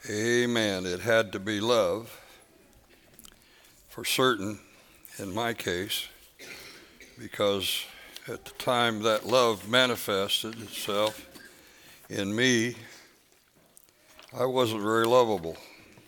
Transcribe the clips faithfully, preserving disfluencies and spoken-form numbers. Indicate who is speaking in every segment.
Speaker 1: Amen. It had to be love, for certain, in my case, because at the time that love manifested itself in me, I wasn't very lovable.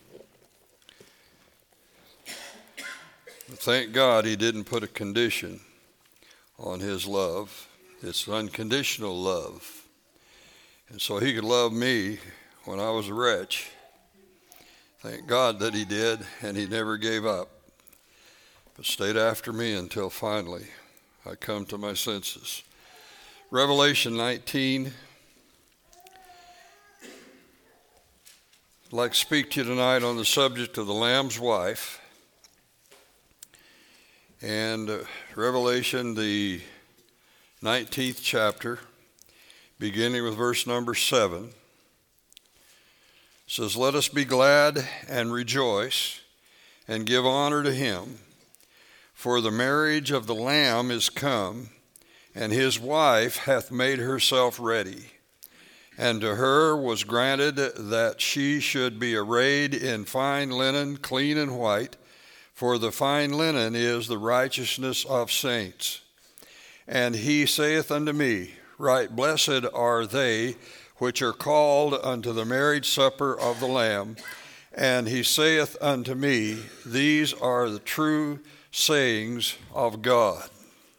Speaker 1: But thank God he didn't put a condition on his love. It's unconditional love. And so he could love me when I was a wretch. Thank God that he did, and he never gave up, but stayed after me until finally I come to my senses. Revelation nineteen. I'd like to speak to you tonight on the subject of the Lamb's wife. And uh, Revelation, the nineteenth chapter, beginning with verse number seven. Says, "Let us be glad and rejoice and give honor to him, for the marriage of the Lamb is come, and his wife hath made herself ready. And to her was granted that she should be arrayed in fine linen, clean and white, for the fine linen is the righteousness of saints. And he saith unto me, Right blessed are they which are called unto the marriage supper of the Lamb. And he saith unto me, These are the true sayings of God."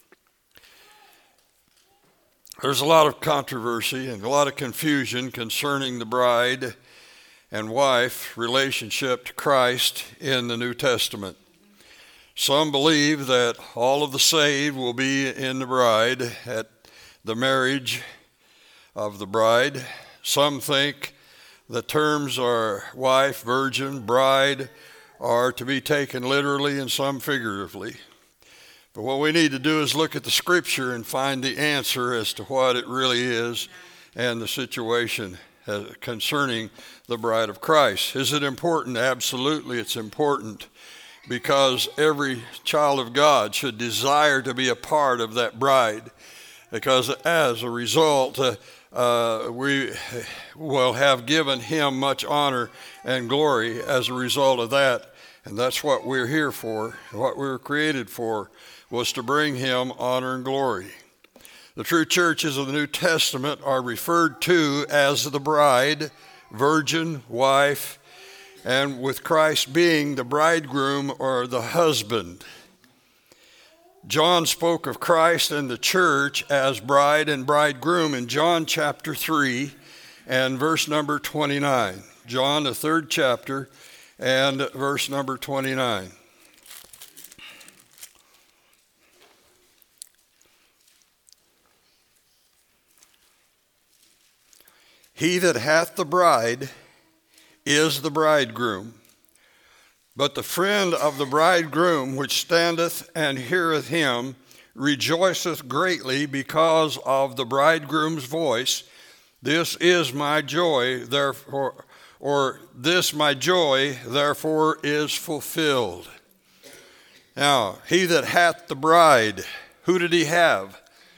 Speaker 1: There's a lot of controversy and a lot of confusion concerning the bride and wife relationship to Christ in the New Testament. Some believe that all of the saved will be in the bride at the marriage of the bride. Some think the terms are wife, virgin, bride are to be taken literally and some figuratively. But what we need to do is look at the scripture and find the answer as to what it really is and the situation concerning the bride of Christ. Is it important? Absolutely, it's important, because every child of God should desire to be a part of that bride, because as a result, uh, uh, we will have given him much honor and glory as a result of that. And that's what we're here for. What we were created for was to bring him honor and glory. The true churches of the New Testament are referred to as the bride, virgin, wife, and with Christ being the bridegroom or the husband. John spoke of Christ and the church as bride and bridegroom in John chapter three and verse number twenty-nine. John, the third chapter, and verse number twenty-nine. "He that hath the bride is the bridegroom. But the friend of the bridegroom which standeth and heareth him rejoiceth greatly because of the bridegroom's voice. This is my joy, therefore, or this my joy, therefore is fulfilled." Now, he that hath the bride, who did he have?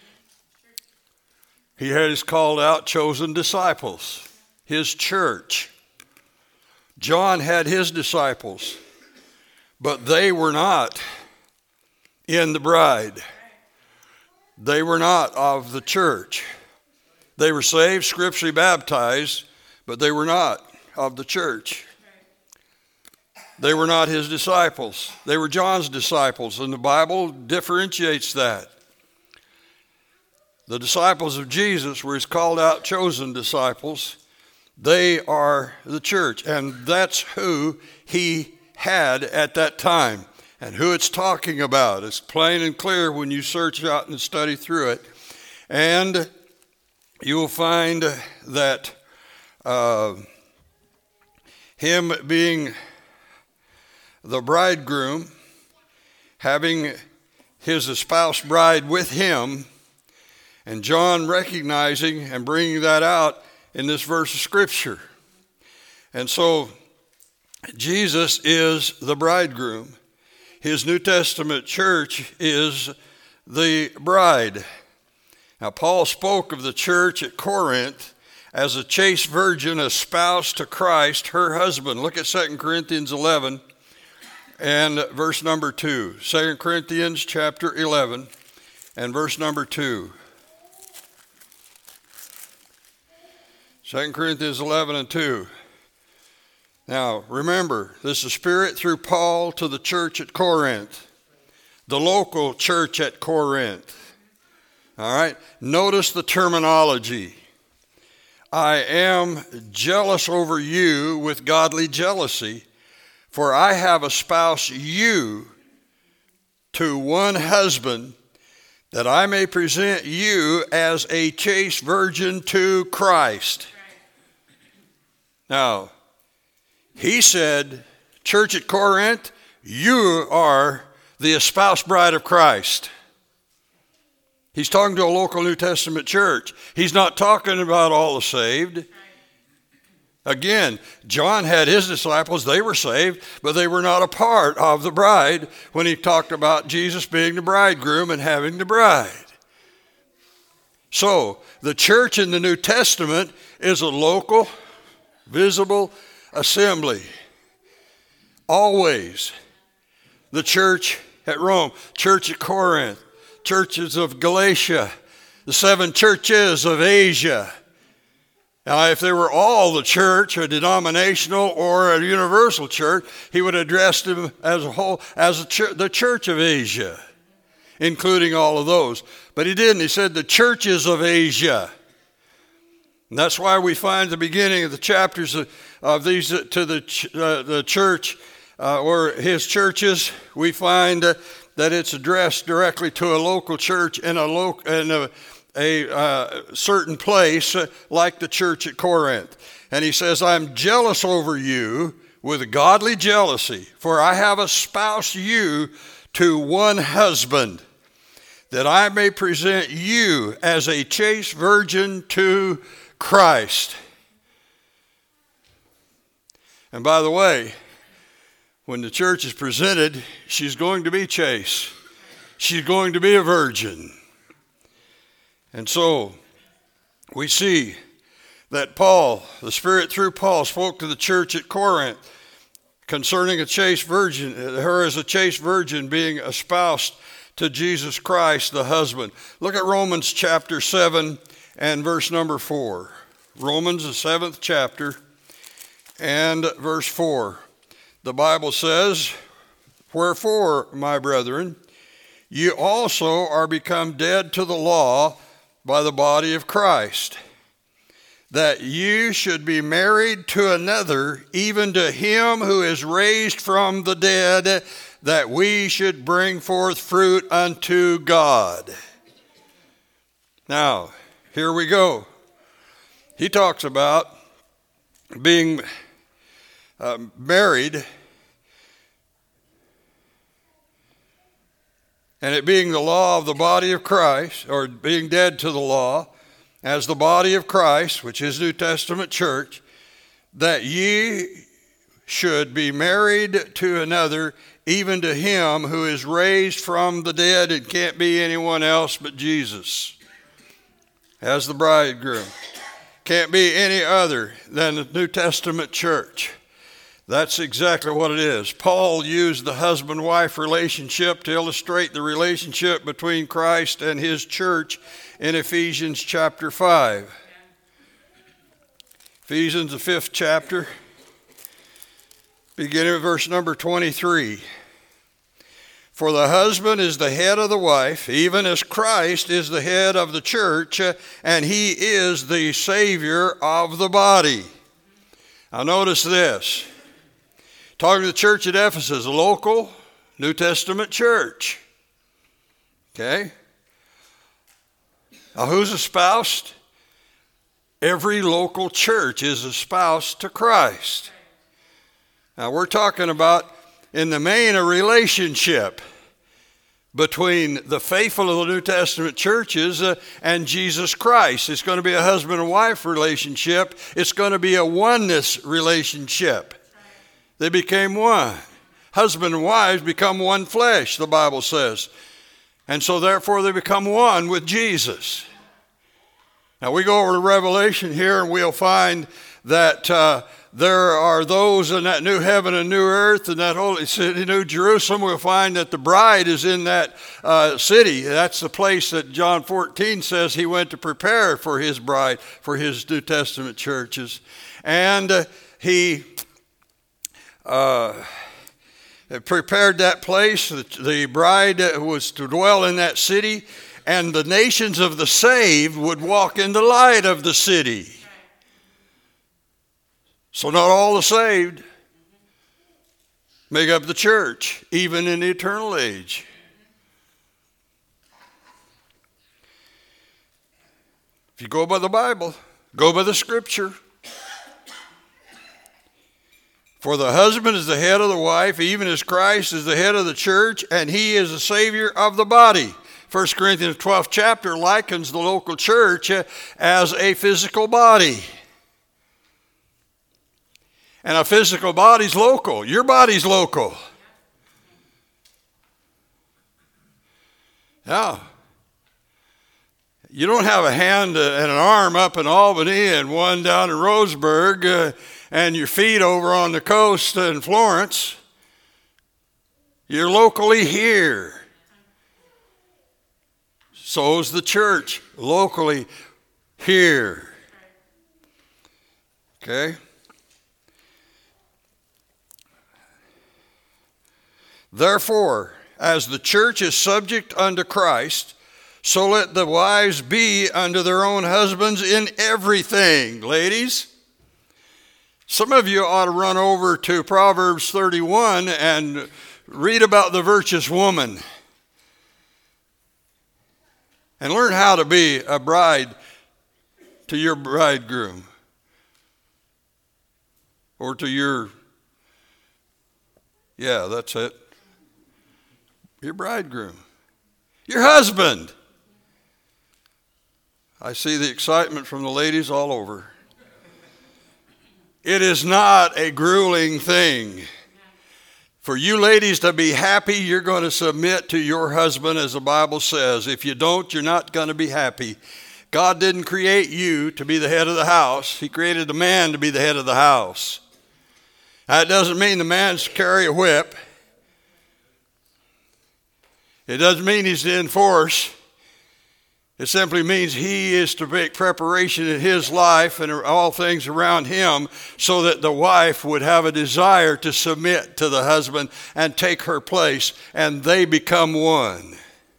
Speaker 1: He had his called out, chosen disciples, his church. John had his disciples, but they were not in the bride. They were not of the church. They were saved, scripturally baptized, but they were not of the church. They were not his disciples. They were John's disciples, and the Bible differentiates that. The disciples of Jesus were his called out, chosen disciples. They are the church, and that's who he had at that time, and who it's talking about. It's plain and clear when you search out and study through it, and you will find that uh, him being the bridegroom, having his espoused bride with him, and John recognizing and bringing that out in this verse of Scripture. And so Jesus is the bridegroom. His New Testament church is the bride. Now, Paul spoke of the church at Corinth as a chaste virgin espoused to Christ, her husband. Look at Second Corinthians eleven and verse number two. Second Corinthians chapter eleven and verse number two. Second Corinthians eleven and two. Now, remember, this is Spirit through Paul to the church at Corinth, the local church at Corinth. All right, notice the terminology. I am jealous over you with godly jealousy, for I have espoused you to one husband, that I may present you as a chaste virgin to Christ. Now, he said, church at Corinth, you are the espoused bride of Christ. He's talking to a local New Testament church. He's not talking about all the saved. Again, John had his disciples, they were saved, but they were not a part of the bride when he talked about Jesus being the bridegroom and having the bride. So, the church in the New Testament is a local, visible assembly. Always. The church at Rome, church at Corinth, churches of Galatia, the seven churches of Asia. Now, if they were all the church, a denominational or a universal church, he would address them as a whole, as a church, the church of Asia, including all of those. But he didn't. He said the churches of Asia. And that's why we find the beginning of the chapters of, of these uh, to the ch- uh, the church uh, or his churches. We find uh, that it's addressed directly to a local church in a local in a, a uh, certain place, uh, like the church at Corinth. And he says, "I'm jealous over you with godly jealousy, for I have espoused you to one husband, that I may present you as a chaste virgin to Christ." And by the way, when the church is presented, she's going to be chaste. She's going to be a virgin. And so we see that Paul, the Spirit through Paul, spoke to the church at Corinth concerning a chaste virgin, her as a chaste virgin being espoused to Jesus Christ, the husband. Look at Romans chapter seven and verse number four. Romans, the seventh chapter, and verse four. The Bible says, "Wherefore, my brethren, ye also are become dead to the law by the body of Christ, that ye should be married to another, even to him who is raised from the dead, that we should bring forth fruit unto God." Now, here we go. He talks about being uh, married and it being the law of the body of Christ, or being dead to the law as the body of Christ, which is New Testament church, that ye should be married to another, even to him who is raised from the dead. It can't be anyone else but Jesus as the bridegroom. Can't be any other than the New Testament church. That's exactly what it is. Paul used the husband-wife relationship to illustrate the relationship between Christ and his church in Ephesians chapter five. Ephesians, the fifth chapter, beginning with verse number twenty-three. "For the husband is the head of the wife, even as Christ is the head of the church, and he is the Savior of the body." Now notice this. Talking to the church at Ephesus, a local New Testament church. Okay? Now who's espoused? Every local church is espoused to Christ. Now we're talking about, in the main, a relationship between the faithful of the New Testament churches uh, and Jesus Christ. It's going to be a husband and wife relationship. It's going to be a oneness relationship. They became one. Husband and wives become one flesh, the Bible says. And so therefore they become one with Jesus. Now we go over to Revelation here and we'll find that uh, there are those in that new heaven and new earth and that holy city, New Jerusalem. We'll find that the bride is in that uh, city. That's the place that John fourteen says he went to prepare for his bride, for his New Testament churches. And uh, he uh, prepared that place. The, the bride was to dwell in that city, and the nations of the saved would walk in the light of the city. So not all the saved make up the church, even in the eternal age. If you go by the Bible, go by the Scripture. For the husband is the head of the wife, even as Christ is the head of the church, and he is the Savior of the body. First Corinthians twelfth chapter likens the local church as a physical body. And a physical body's local. Your body's local. Yeah. You don't have a hand and an arm up in Albany and one down in Roseburg uh, and your feet over on the coast in Florence. You're locally here. So is the church locally here. Okay? Therefore, as the church is subject unto Christ, so let the wives be unto their own husbands in everything. Ladies, some of you ought to run over to Proverbs thirty-one and read about the virtuous woman and learn how to be a bride to your bridegroom or to your, yeah, that's it. Your bridegroom, your husband. I see the excitement from the ladies all over. It is not a grueling thing. For you ladies to be happy, you're going to submit to your husband, as the Bible says. If you don't, you're not going to be happy. God didn't create you to be the head of the house. He created the man to be the head of the house. That doesn't mean the man's to carry a whip. It doesn't mean he's to enforce. It simply means he is to make preparation in his life and all things around him so that the wife would have a desire to submit to the husband and take her place, and they become one.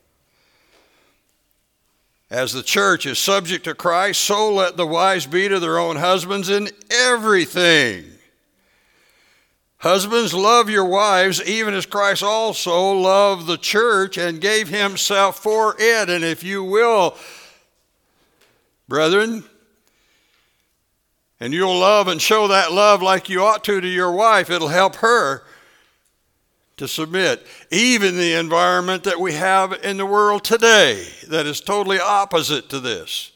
Speaker 1: As the church is subject to Christ, so let the wives be to their own husbands in everything. Husbands, love your wives, even as Christ also loved the church and gave himself for it. And if you will, brethren, and you'll love and show that love like you ought to to your wife, it'll help her to submit. Even the environment that we have in the world today that is totally opposite to this.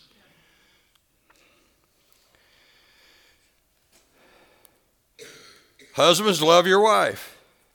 Speaker 1: Husbands, love your wife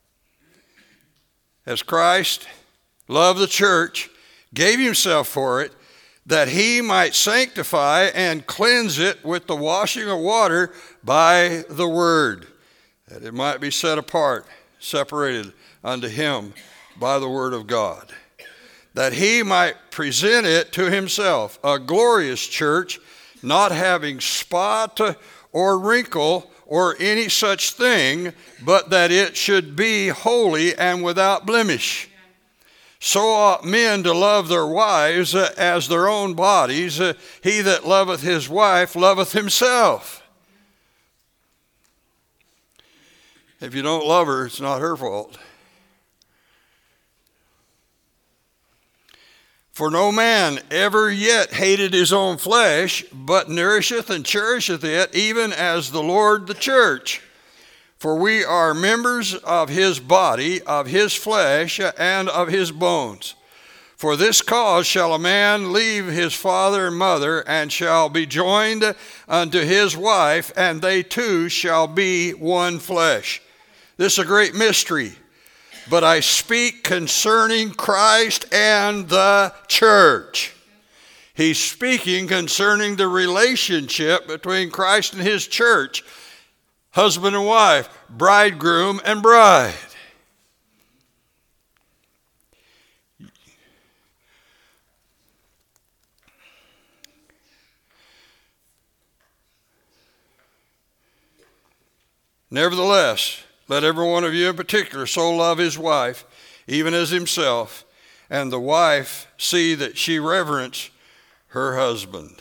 Speaker 1: as Christ loved the church, gave himself for it, that he might sanctify and cleanse it with the washing of water by the word, that it might be set apart, separated unto him by the word of God, that he might present it to himself, a glorious church, not having spot or wrinkle or any such thing, but that it should be holy and without blemish. So ought men to love their wives as their own bodies. He that loveth his wife loveth himself. If you don't love her, it's not her fault. For no man ever yet hated his own flesh, but nourisheth and cherisheth it, even as the Lord the church. For we are members of his body, of his flesh, and of his bones. For this cause shall a man leave his father and mother, and shall be joined unto his wife, and they two shall be one flesh. This is a great mystery. But I speak concerning Christ and the church. He's speaking concerning the relationship between Christ and his church, husband and wife, bridegroom and bride. Nevertheless, let every one of you in particular so love his wife, even as himself, and the wife see that she reverence her husband.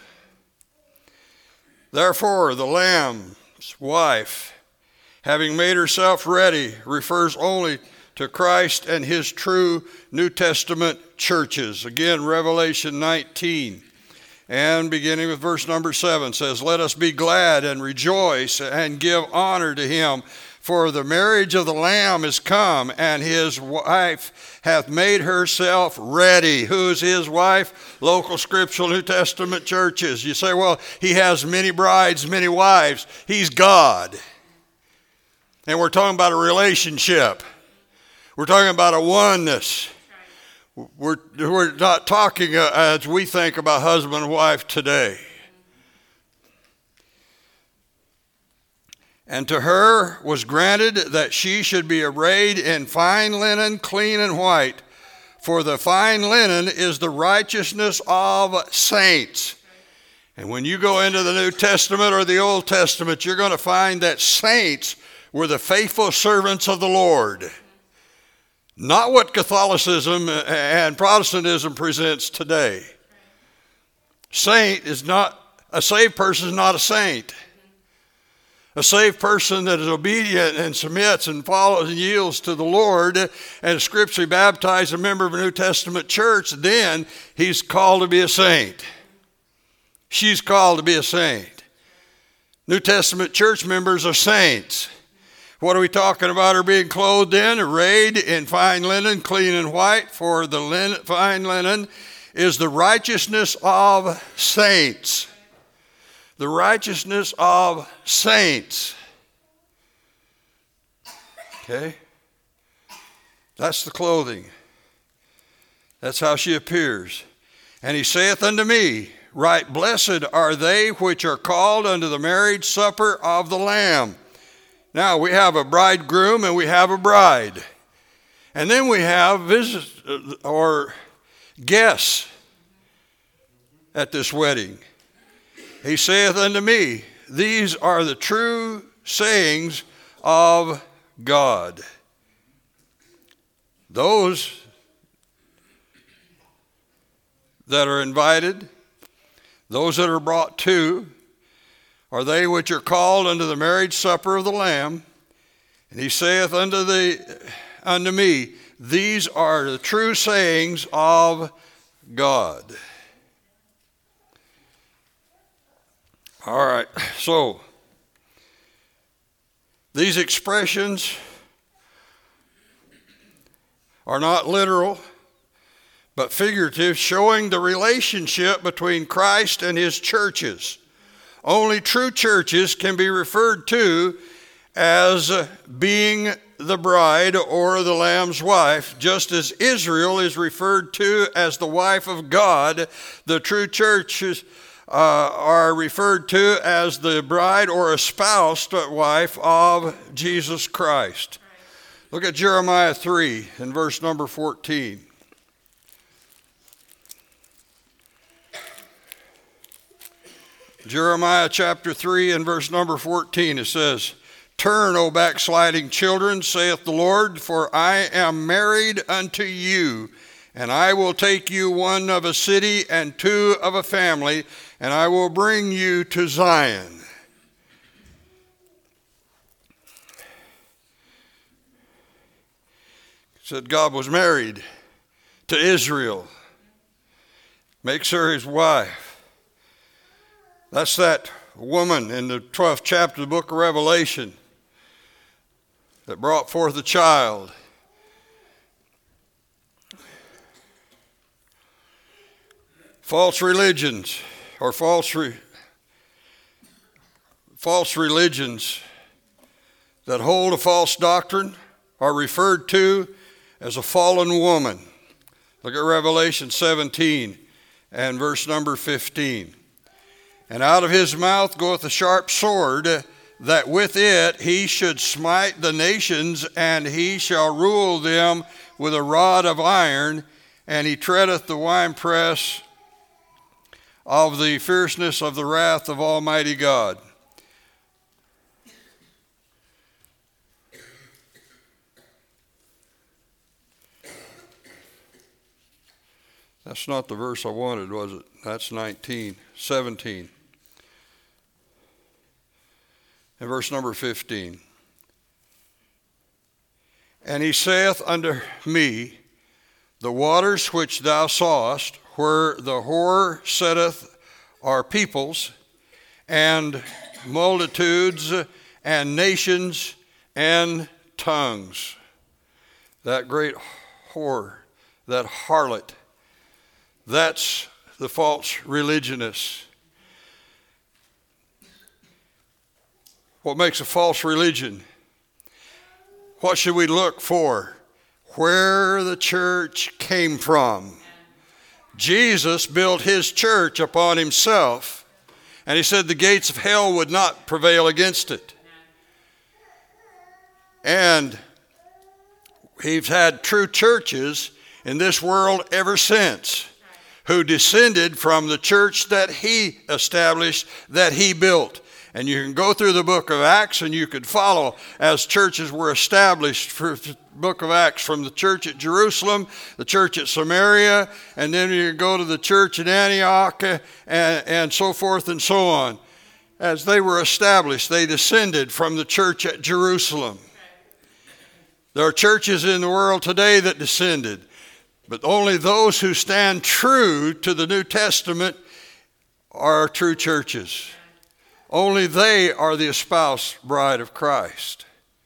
Speaker 1: Therefore, the Lamb's wife, having made herself ready, refers only to Christ and his true New Testament churches. Again, Revelation nineteen, and beginning with verse number seven says, "Let us be glad and rejoice and give honor to him, for the marriage of the Lamb is come, and his wife hath made herself ready." Who's his wife? Local scriptural New Testament churches. You say, well, he has many brides, many wives. He's God. And we're talking about a relationship. We're talking about a oneness. We're, we're not talking uh, as we think about husband and wife today. "And to her was granted that she should be arrayed in fine linen, clean and white. For the fine linen is the righteousness of saints." And when you go into the New Testament or the Old Testament, you're going to find that saints were the faithful servants of the Lord. Not what Catholicism and Protestantism presents today. Saint is not, a saved person is not a saint. A saved person that is obedient and submits and follows and yields to the Lord and scripturally baptized, a member of a New Testament church, then he's called to be a saint. She's called to be a saint. New Testament church members are saints. What are we talking about? Are being clothed in, arrayed in fine linen, clean and white, for the linen, fine linen is the righteousness of saints. The righteousness of saints. Okay? That's the clothing. That's how she appears. "And he saith unto me, Right blessed are they which are called unto the marriage supper of the Lamb." Now we have a bridegroom and we have a bride. And then we have visitors or guests at this wedding. "He saith unto me, These are the true sayings of God." Those that are invited, those that are brought to, are they which are called unto the marriage supper of the Lamb. And he saith unto, the, unto me, These are the true sayings of God. All right, so these expressions are not literal, but figurative, showing the relationship between Christ and his churches. Only true churches can be referred to as being the bride or the Lamb's wife, just as Israel is referred to as the wife of God. The true churches Uh, are referred to as the bride or espoused wife of Jesus Christ. Look at Jeremiah three and verse number fourteen. Jeremiah chapter three and verse number fourteen, it says, "Turn, O backsliding children, saith the Lord, for I am married unto you, and I will take you one of a city and two of a family, and I will bring you to Zion." It said God was married to Israel. Makes her his wife. That's that woman in the twelfth chapter of the book of Revelation that brought forth a child. False religions or false re, false religions that hold a false doctrine are referred to as a fallen woman. Look at Revelation seventeen and verse number fifteen. And out of his mouth goeth a sharp sword, that with it he should smite the nations, and he shall rule them with a rod of iron, and he treadeth the winepress of the fierceness of the wrath of Almighty God. That's not the verse I wanted, was it? That's nineteen, seventeen. And verse number fifteen. And he saith unto me, the waters which thou sawest, where the whore sitteth, are peoples, and multitudes, and nations, and tongues. That great whore, that harlot, that's the false religionist. What makes a false religion? What should we look for? Where the church came from. Jesus built his church upon himself, and he said the gates of hell would not prevail against it. And we've had true churches in this world ever since, who descended from the church that he established, that he built. And you can go through the book of Acts and you could follow as churches were established for the book of Acts, from the church at Jerusalem, the church at Samaria, and then you go to the church at Antioch, and, and so forth and so on. As they were established, they descended from the church at Jerusalem. There are churches in the world today that descended, but only those who stand true to the New Testament are true churches. Only they are the espoused bride of Christ.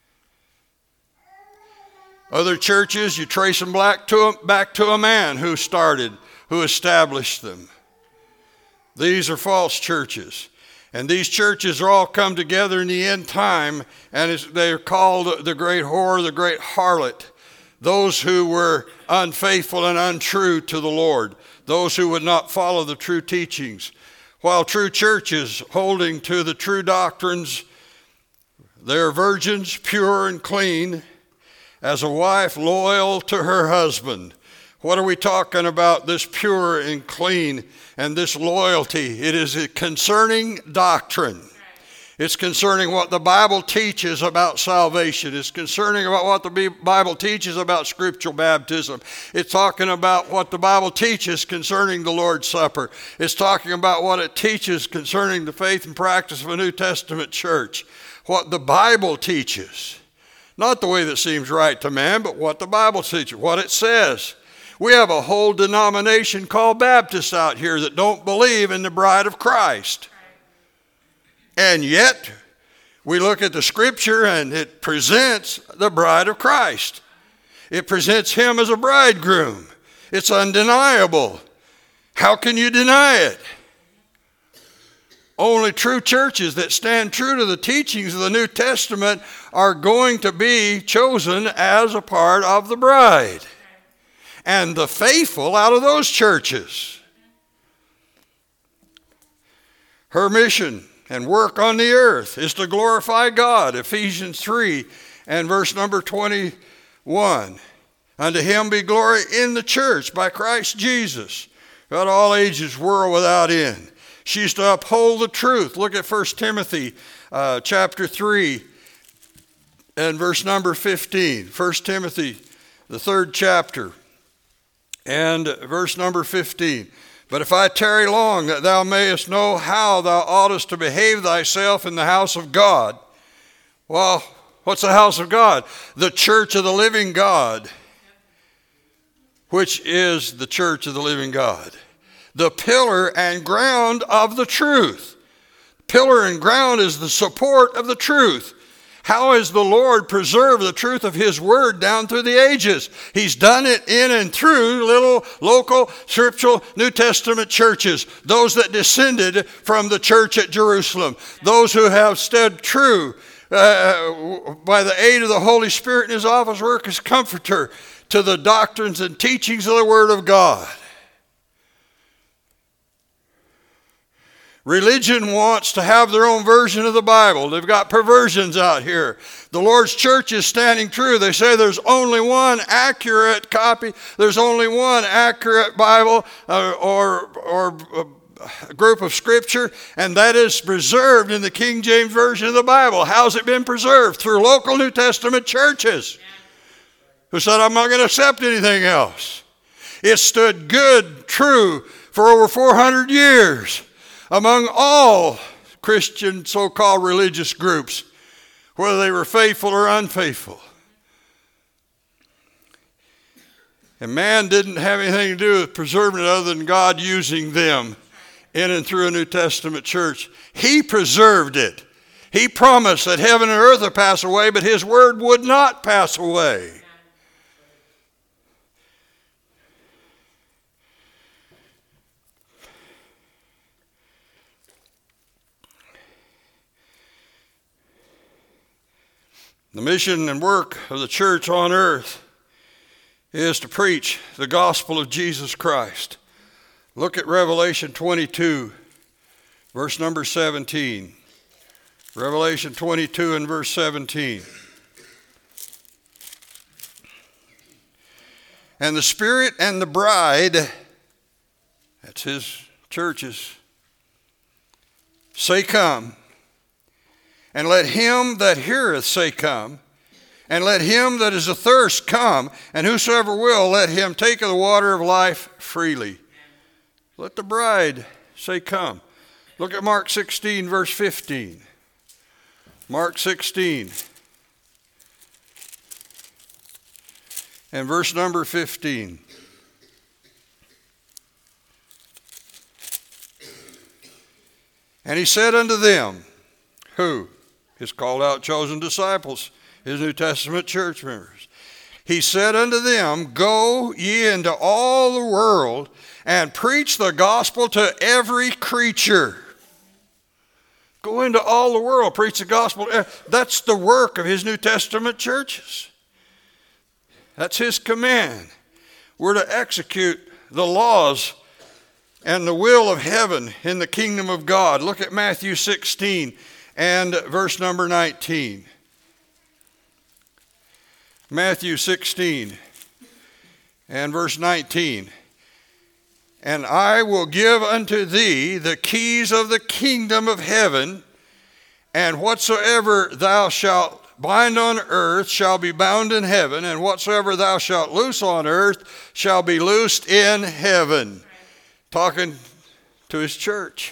Speaker 1: Other churches, you trace them back to, a, back to a man who started, who established them. These are false churches. And these churches are all come together in the end time, and they're called the great whore, the great harlot. Those who were unfaithful and untrue to the Lord. Those who would not follow the true teachings. While true churches holding to the true doctrines, they're virgins, pure and clean, as a wife loyal to her husband. What are we talking about, this pure and clean and this loyalty? It is a concerning doctrine. It's concerning what the Bible teaches about salvation. It's concerning about what the Bible teaches about scriptural baptism. It's talking about what the Bible teaches concerning the Lord's Supper. It's talking about what it teaches concerning the faith and practice of a New Testament church. What the Bible teaches. Not the way that seems right to man, but what the Bible teaches, what it says. We have a whole denomination called Baptists out here that don't believe in the bride of Christ. And yet, we look at the scripture and it presents the bride of Christ. It presents him as a bridegroom. It's undeniable. How can you deny it? Only true churches that stand true to the teachings of the New Testament are going to be chosen as a part of the bride. And the faithful out of those churches. Her mission and work on the earth is to glorify God. Ephesians three and verse number twenty-one. Unto him be glory in the church by Christ Jesus, throughout all ages, world without end. She's to uphold the truth. Look at First Timothy uh, chapter three and verse number fifteen. First Timothy, the third chapter, and verse number fifteen. But if I tarry long, that thou mayest know how thou oughtest to behave thyself in the house of God. Well, what's the house of God? The church of the living God, which is the church of the living God. The pillar and ground of the truth. Pillar and ground is the support of the truth. How has the Lord preserved the truth of his word down through the ages? He's done it in and through little local scriptural New Testament churches. Those that descended from the church at Jerusalem. Those who have stood true uh, by the aid of the Holy Spirit in his office work as comforter to the doctrines and teachings of the word of God. Religion wants to have their own version of the Bible. They've got perversions out here. The Lord's church is standing true. They say there's only one accurate copy. There's only one accurate Bible uh, or, or a group of Scripture, and that is preserved in the King James Version of the Bible. How's it been preserved? Through local New Testament churches who said, I'm not going to accept anything else. It stood good, true for over four hundred years. Among all Christian so-called religious groups, whether they were faithful or unfaithful. And man didn't have anything to do with preserving it other than God using them in and through a New Testament church. He preserved it. He promised that heaven and earth would pass away, but his word would not pass away. The mission and work of the church on earth is to preach the gospel of Jesus Christ. Look at Revelation twenty-two, verse number seventeen. Revelation twenty-two and verse seventeen. And the Spirit and the bride, that's his churches, say, come. And let him that heareth say, come. And let him that is athirst come. And whosoever will, let him take of the water of life freely. Let the bride say, come. Look at Mark sixteen, verse fifteen. Mark sixteen. And verse number fifteen. And he said unto them, who? His called out chosen disciples, his New Testament church members. He said unto them, go ye into all the world and preach the gospel to every creature. Go into all the world, preach the gospel. That's the work of his New Testament churches. That's his command. We're to execute the laws and the will of heaven in the kingdom of God. Look at Matthew sixteen. And verse number nineteen. Matthew sixteen and verse nineteen. And I will give unto thee the keys of the kingdom of heaven, and whatsoever thou shalt bind on earth shall be bound in heaven, and whatsoever thou shalt loose on earth shall be loosed in heaven. Talking to his church.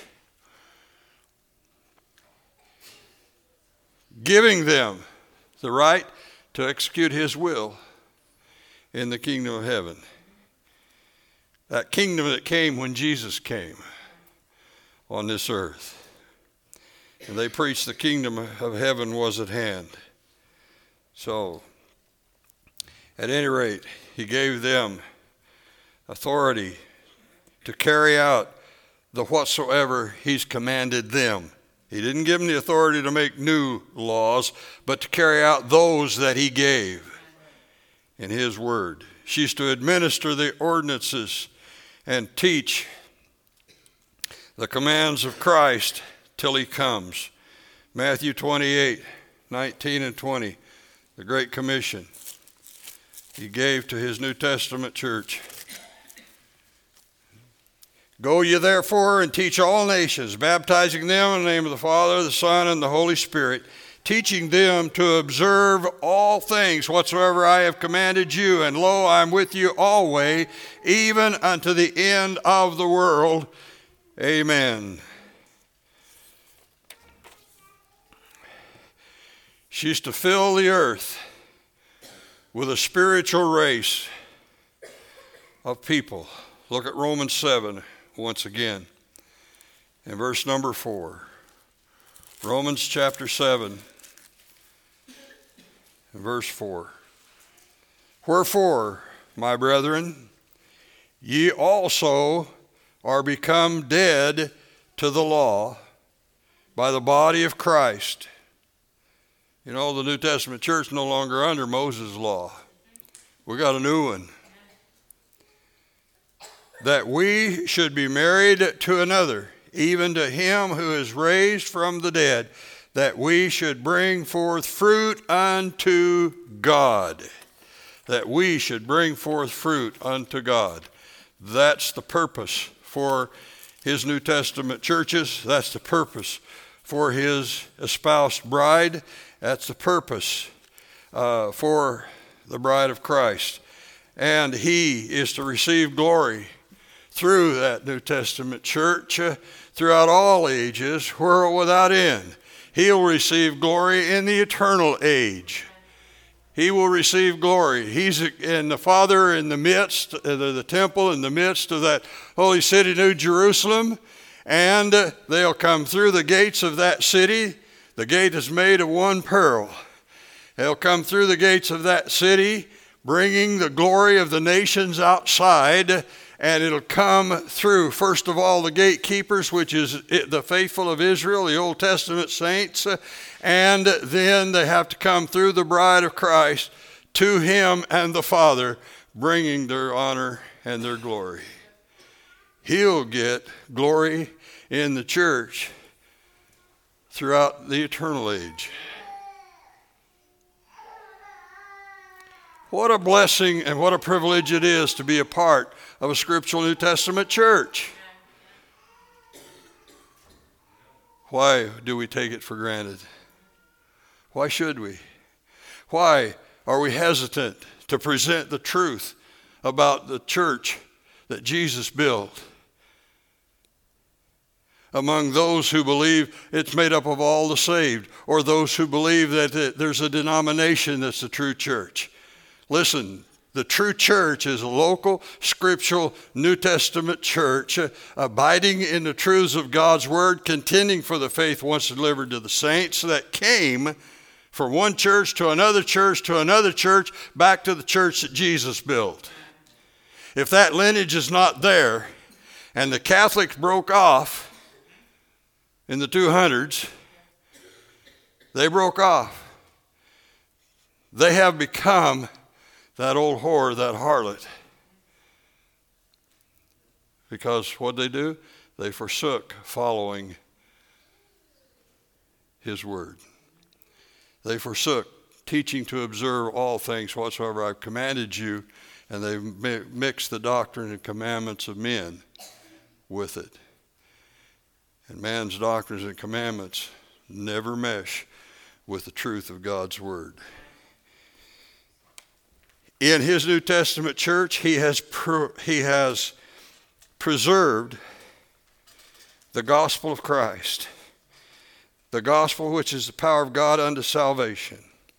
Speaker 1: Giving them the right to execute his will in the kingdom of heaven. That kingdom that came when Jesus came on this earth. And they preached the kingdom of heaven was at hand. So, at any rate, he gave them authority to carry out the whatsoever he's commanded them. He didn't give them the authority to make new laws, but to carry out those that he gave in his word. She's to administer the ordinances and teach the commands of Christ till he comes. Matthew twenty-eight, nineteen and twenty, the Great Commission he gave to his New Testament church. Go ye therefore and teach all nations, baptizing them in the name of the Father, the Son, and the Holy Spirit, teaching them to observe all things whatsoever I have commanded you. And lo, I am with you always, even unto the end of the world. Amen. She's to fill the earth with a spiritual race of people. Look at Romans seven. Once again, in verse number four, Romans chapter seven, and verse four. Wherefore, my brethren, ye also are become dead to the law by the body of Christ. You know, the New Testament church is no longer under Moses' law. We got a new one. That we should be married to another, even to him who is raised from the dead, that we should bring forth fruit unto God. That we should bring forth fruit unto God. That's the purpose for his New Testament churches. That's the purpose for his espoused bride. That's the purpose uh, for the bride of Christ. And he is to receive glory through that New Testament church uh, throughout all ages, world without end. He'll receive glory in the eternal age. He will receive glory. He's in the Father in the midst, uh, the, the temple in the midst of that holy city, New Jerusalem. And uh, they'll come through the gates of that city. The gate is made of one pearl. They'll come through the gates of that city, bringing the glory of the nations outside, and it'll come through, first of all, the gatekeepers, which is the faithful of Israel, the Old Testament saints, and then they have to come through the bride of Christ to him and the Father, bringing their honor and their glory. He'll get glory in the church throughout the eternal age. What a blessing and what a privilege it is to be a part of a scriptural New Testament church. Why do we take it for granted? Why should we? Why are we hesitant to present the truth about the church that Jesus built among those who believe it's made up of all the saved, or those who believe that it, there's a denomination that's the true church? Listen, the true church is a local, scriptural, New Testament church, uh, abiding in the truths of God's word, contending for the faith once delivered to the saints that came from one church to another church to another church, back to the church that Jesus built. If that lineage is not there, and the Catholics broke off in the two hundreds, they broke off. They have become that old whore, that harlot. Because what they do? They forsook following his word. They forsook teaching to observe all things whatsoever I've commanded you, and they mi- mixed the doctrine and commandments of men with it. And man's doctrines and commandments never mesh with the truth of God's word. In his New Testament church, he has pre- he has preserved the gospel of Christ, the gospel which is the power of God unto salvation.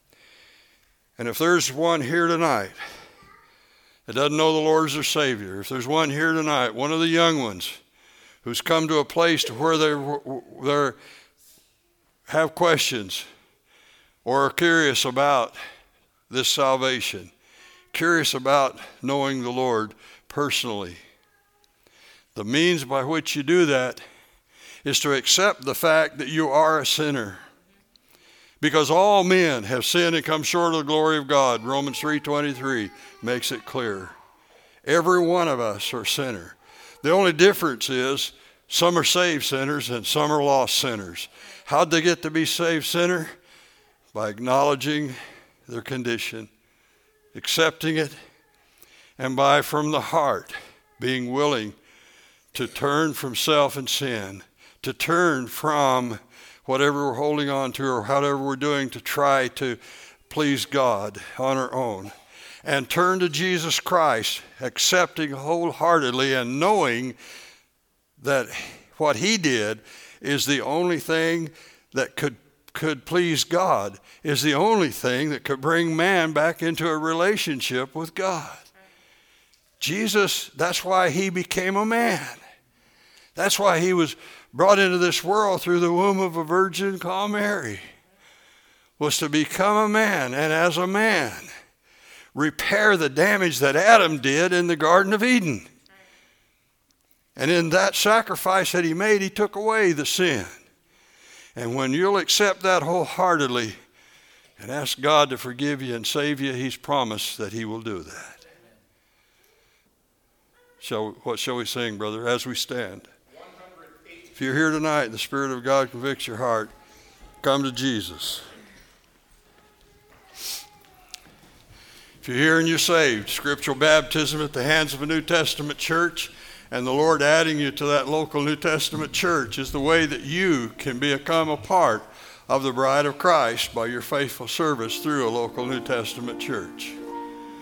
Speaker 1: And if there's one here tonight that doesn't know the Lord as their Savior, if there's one here tonight, one of the young ones who's come to a place to where they they have questions or are curious about this salvation, curious about knowing the Lord personally, the means by which you do that is to accept the fact that you are a sinner. Because all men have sinned and come short of the glory of God. Romans three twenty-three makes it clear. Every one of us are sinner. The only difference is some are saved sinners and some are lost sinners. How'd they get to be saved sinner? By acknowledging their condition, accepting it, and by from the heart being willing to turn from self and sin, to turn from whatever we're holding on to or whatever we're doing to try to please God on our own, and turn to Jesus Christ, accepting wholeheartedly and knowing that what he did is the only thing that could could please God, is the only thing that could bring man back into a relationship with God. Jesus, that's why he became a man. That's why he was brought into this world through the womb of a virgin called Mary, was to become a man, and as a man, repair the damage that Adam did in the Garden of Eden. And in that sacrifice that he made, he took away the sin. And when you'll accept that wholeheartedly and ask God to forgive you and save you, he's promised that he will do that. Shall, what shall we sing, brother, as we stand?
Speaker 2: one eighteen.
Speaker 1: If you're here tonight and the Spirit of God convicts your heart, come to Jesus. If you're here and you're saved, scriptural baptism at the hands of a New Testament church, and the Lord adding you to that local New Testament church is the way that you can become a part of the bride of Christ by your faithful service through a local New Testament church.